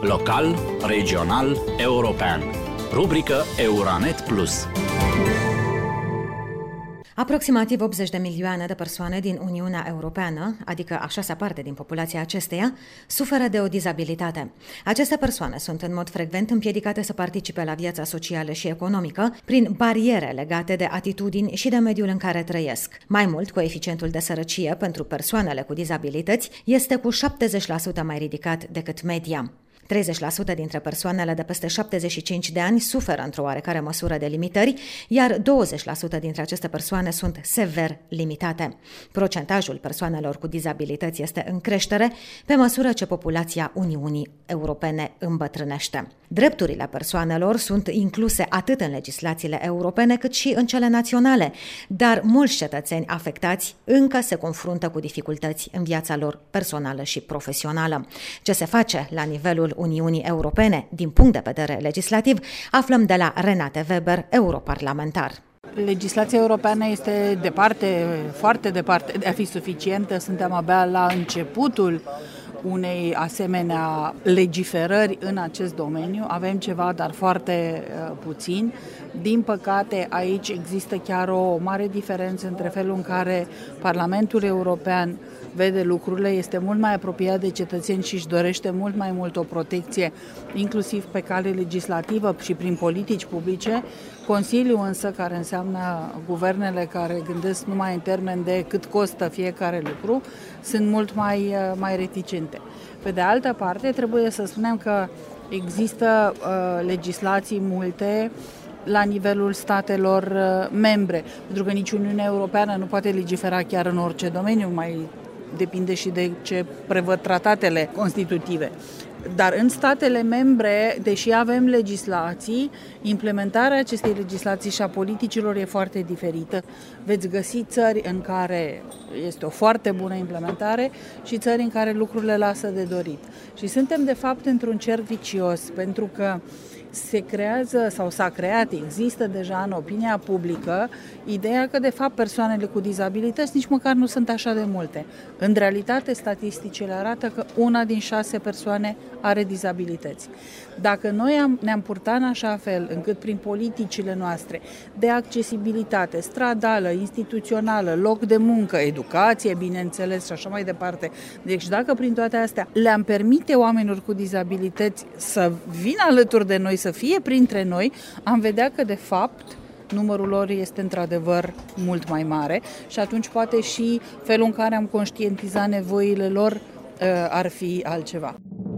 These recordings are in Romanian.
local, regional, european. Rubrică Euranet Plus. Aproximativ 80 de milioane de persoane din Uniunea Europeană, adică a 6-a parte din populația acesteia, suferă de o dizabilitate. Aceste persoane sunt în mod frecvent împiedicate să participe la viața socială și economică prin bariere legate de atitudini și de mediul în care trăiesc. Mai mult, coeficientul de sărăcie pentru persoanele cu dizabilități este cu 70% mai ridicat decât media. 30% dintre persoanele de peste 75 de ani suferă într-o oarecare măsură de limitări, iar 20% dintre aceste persoane sunt sever limitate. Procentajul persoanelor cu dizabilități este în creștere pe măsură ce populația Uniunii Europene îmbătrânește. Drepturile persoanelor sunt incluse atât în legislațiile europene cât și în cele naționale, dar mulți cetățeni afectați încă se confruntă cu dificultăți în viața lor personală și profesională. Ce se face la nivelul Uniunii Europene din punct de vedere legislativ, aflăm de la Renate Weber, europarlamentar. Legislația europeană este departe, foarte departe de a fi suficientă. Suntem abia la începutul unei asemenea legiferări în acest domeniu. Avem ceva, dar foarte puțin. Din păcate, aici există chiar o mare diferență între felul în care Parlamentul European vede lucrurile, este mult mai apropiat de cetățeni și își dorește mult mai mult o protecție, inclusiv pe cale legislativă și prin politici publice. Consiliul însă, care înseamnă guvernele care gândesc numai în termen de cât costă fiecare lucru, sunt mult mai reticente. Pe de altă parte, trebuie să spunem că există legislații multe la nivelul statelor membre, pentru că nici Uniunea Europeană nu poate legifera chiar în orice domeniu, mai depinde și de ce prevăd tratatele constitutive. Dar în statele membre, deși avem legislații, implementarea acestei legislații și a politicilor e foarte diferită. Veți găsi țări în care este o foarte bună implementare și țări în care lucrurile lasă de dorit. Și suntem, de fapt, într-un cerc vicios, pentru că se creează sau s-a creat, există deja în opinia publică ideea că de fapt persoanele cu dizabilități nici măcar nu sunt așa de multe. În realitate, statisticile arată că 1 din 6 persoane are dizabilități. Dacă noi ne-am purtat în așa fel încât prin politicile noastre de accesibilitate stradală, instituțională, loc de muncă, educație, bineînțeles și așa mai departe, deci dacă prin toate astea le-am permite oamenilor cu dizabilități să vină alături de noi, să fie printre noi, am vedea că de fapt numărul lor este într-adevăr mult mai mare și atunci poate și felul în care am conștientizat nevoile lor ar fi altceva.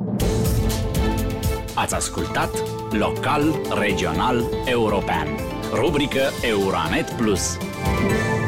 Ați ascultat Local, Regional, European. Rubrică Euranet Plus.